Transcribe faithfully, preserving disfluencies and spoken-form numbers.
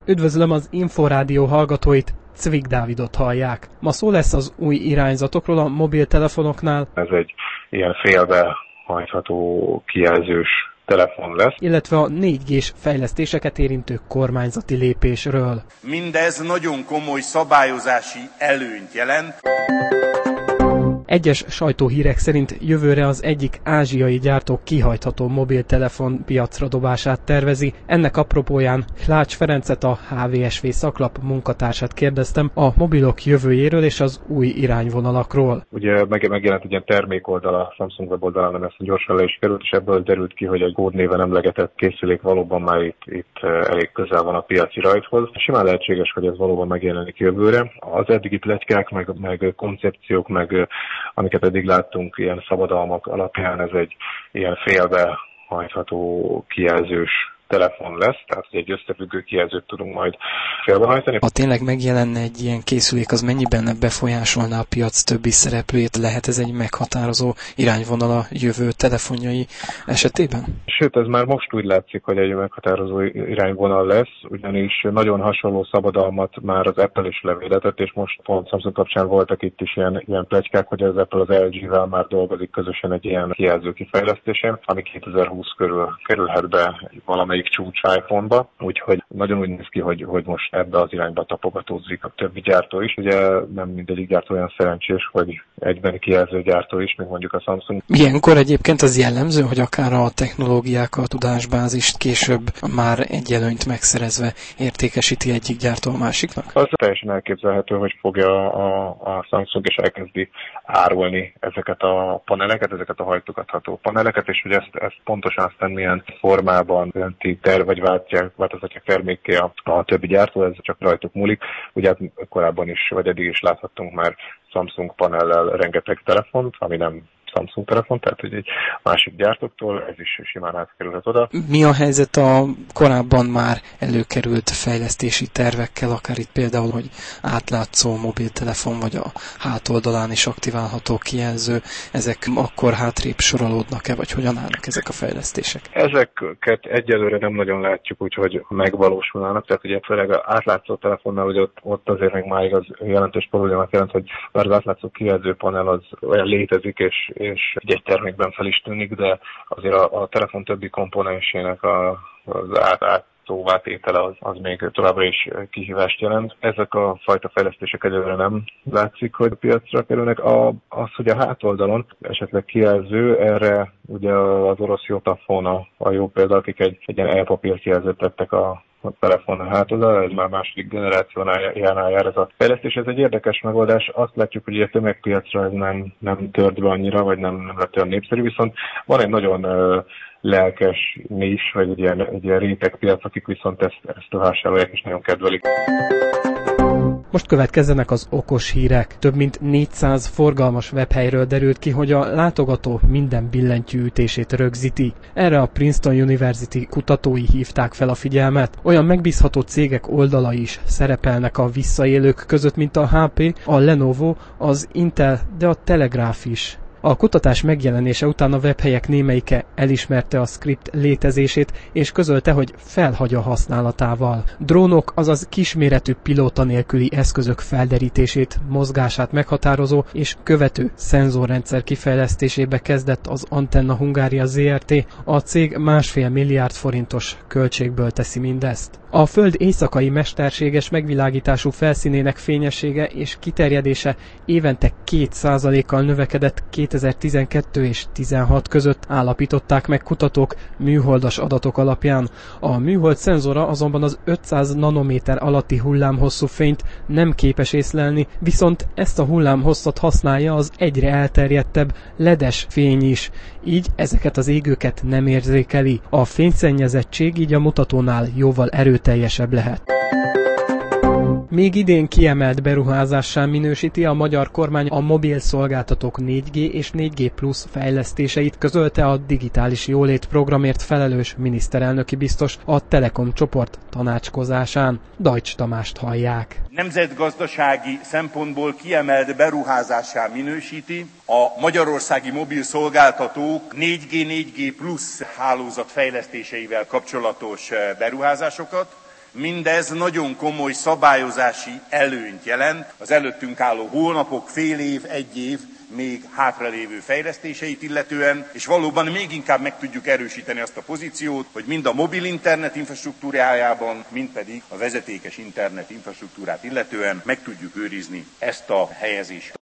Üdvözlöm az Inforádió hallgatóit, Cvik Dávidot hallják. Ma szó lesz az új irányzatokról a mobiltelefonoknál. Ez egy ilyen félbe hajtható kijelzős telefon lesz. Illetve a négy gés fejlesztéseket érintő kormányzati lépésről. Mindez nagyon komoly szabályozási előnyt jelent. Egyes sajtóhírek szerint jövőre az egyik ázsiai gyártó kihajtható mobiltelefon piacra dobását tervezi. Ennek apropóján Hlács Ferencet, a há vé es vé szaklap munkatársát kérdeztem a mobilok jövőjéről és az új irányvonalakról. Ugye megjelent egy ilyen termékoldal a Samsung weboldalán, ami ezt gyorsan le is került, és ebből derült ki, hogy egy kódnéven emlegetett készülék valóban már itt, itt elég közel van a piaci rajthoz. Simán lehetséges, hogy ez valóban megjelenik jövőre. Az eddigi pletykák, meg, meg koncepciók, meg amiket eddig láttunk ilyen szabadalmak alapján, ez egy ilyen félbe hajtható kijelzős telefon lesz, tehát egy összefüggő kijelzőt tudunk majd félbehajtani. Ha tényleg megjelenne egy ilyen készülék, az mennyiben befolyásolná a piac többi szereplőjét? Lehet ez egy meghatározó irányvonal a jövő telefonjai esetében? Sőt, ez már most úgy látszik, hogy egy meghatározó irányvonal lesz, ugyanis nagyon hasonló szabadalmat már az Apple is levédetett, és most pont Samsung kapcsán voltak itt is ilyen, ilyen pletykák, hogy az Apple az el gé-vel már dolgozik közösen egy ilyen kijelző kifejlesztésén, ami kétezer-húsz körül kerülhet be valamelyik csúcs iPhone-ba, úgyhogy nagyon úgy néz ki, hogy, hogy most ebbe az irányba tapogatózik a többi gyártó is. Ugye nem mindegyik gyártó olyan szerencsés, hogy egyben kijelző gyártó is, mint mondjuk a Samsung. Ilyenkor egyébként az jellemző, hogy akár a technológiák, a tudásbázist később már egy előnyt megszerezve értékesíti egyik gyártó a másiknak? Az teljesen elképzelhető, hogy fogja a, a Samsung és elkezdi árulni ezeket a paneleket, ezeket a hajtogatható paneleket, és hogy ezt, ezt pontosan aztán milyen formában önti terv, vagy váltják, változtatják termékké a, a többi gyártó, ez csak rajtuk múlik. Ugye hát korábban is, vagy eddig is láthattunk már Samsung panellel rengeteg telefont, ami nem Samsung telefon, tehát hogy egy másik gyártóktól, ez is simán átkerülhet oda. Mi a helyzet a korábban már előkerült fejlesztési tervekkel, akár itt például, hogy átlátszó mobiltelefon, vagy a hátoldalán is aktiválható kijelző, ezek akkor hátrébb sorolódnak-e, vagy hogyan állnak ezek a fejlesztések? Ezeket egyelőre nem nagyon látjuk, úgyhogy megvalósulnának, tehát ugye főleg az átlátszó telefonnál, hogy ott, ott azért még máig az jelentős problémát jelent, hogy bár az átlátszó kijelzőpanel az olyan létezik, és és egy termékben fel is tűnik, de azért a, a telefon többi komponensének a, az át, átszóvá tétele az, az még továbbra is kihívást jelent. Ezek a fajta fejlesztések egyelőre nem látszik, hogy a piacra kerülnek. A, az, hogy a hátoldalon esetleg kijelző, erre ugye az orosz Jotafone a, a jó példa, akik egy, egy ilyen elpapír kijelzőt tettek a a telefon hátoldalra, ez már második generációnál jár ez a fejlesztés. Ez egy érdekes megoldás. Azt látjuk, hogy a tömegpiacra ez nem, nem tört be annyira, vagy nem, nem lett olyan népszerű, viszont van egy nagyon uh, lelkes nis, vagy egy ilyen, egy ilyen rétegpiac, akik viszont ezt, ezt a vásárolják és nagyon kedvelik. Most következzenek az okos hírek. Több mint négyszáz forgalmas webhelyről derült ki, hogy a látogató minden billentyű ütését rögzíti. Erre a Princeton University kutatói hívták fel a figyelmet. Olyan megbízható cégek oldalai is szerepelnek a visszaélők között, mint a há pé, a Lenovo, az Intel, de a Telegraph is. A kutatás megjelenése után a webhelyek némelyike elismerte a script létezését, és közölte, hogy felhagy a használatával. Drónok, azaz kisméretű pilóta nélküli eszközök felderítését, mozgását meghatározó és követő szenzorrendszer kifejlesztésébe kezdett az Antenna Hungária zé er té. A cég másfél milliárd forintos költségből teszi mindezt. A Föld éjszakai mesterséges megvilágítású felszínének fényessége és kiterjedése évente két százalékkal növekedett kétezer-tizenkettő és tizenhat között, állapították meg kutatók műholdas adatok alapján. A műhold szenzora azonban az ötszáz nanométer alatti hullámhosszú fényt nem képes észlelni, viszont ezt a hullámhosszat használja az egyre elterjedtebb ledes fény is, így ezeket az égőket nem érzékeli. A fényszennyezettség így a mutatónál jóval erőteljesebb lehet. Még idén kiemelt beruházássá minősíti a magyar kormány a mobil szolgáltatók négy gé és négy gé plusz fejlesztéseit, közölte a digitális jólét programért felelős miniszterelnöki biztos a Telekom csoport tanácskozásán. Dajcs Tamást hallják. Nemzetgazdasági szempontból kiemelt beruházássá minősíti a magyarországi mobil szolgáltatók négy gé négy gé plusz hálózat fejlesztéseivel kapcsolatos beruházásokat, Mindez nagyon komoly szabályozási előnyt jelent az előttünk álló hónapok, fél év, egy év még hátralévő fejlesztéseit illetően, és valóban még inkább meg tudjuk erősíteni azt a pozíciót, hogy mind a mobil internet infrastruktúrájában, mind pedig a vezetékes internet infrastruktúrát illetően meg tudjuk őrizni ezt a helyezést.